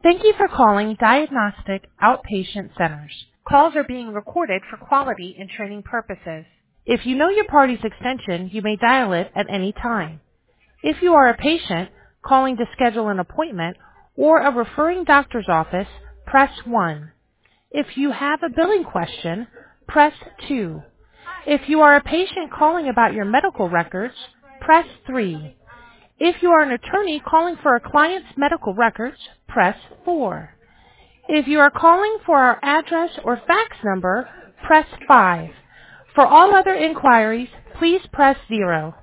Thank you for calling Diagnostic Outpatient Centers. Calls are being recorded for quality and training purposes. If you know your party's extension, you may dial it at any time. If you are a patient calling to schedule an appointment or a referring doctor's office, press 1. If you have a billing question, press 2. If you are a patient calling about your medical records, press 3. If you are an attorney calling for a client's medical records, press 4. If you are calling for our address or fax number, press 5. For all other inquiries, please press 0.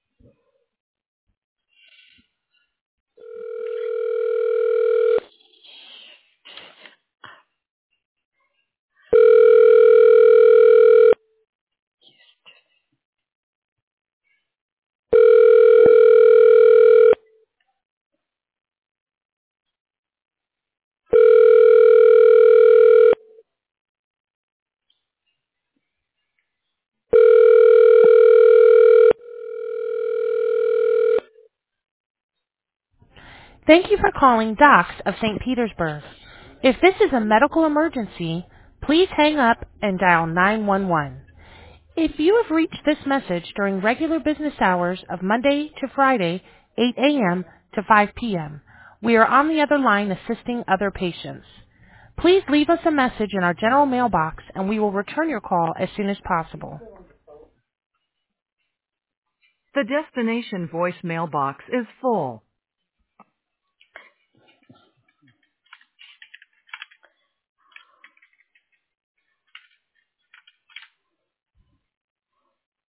Thank you for calling Docs of St. Petersburg. If this is a medical emergency, please hang up and dial 911. If you have reached this message during regular business hours of Monday to Friday, 8 a.m. to 5 p.m., we are on the other line assisting other patients. Please leave us a message in our general mailbox and we will return your call as soon as possible. The destination voicemail box is full.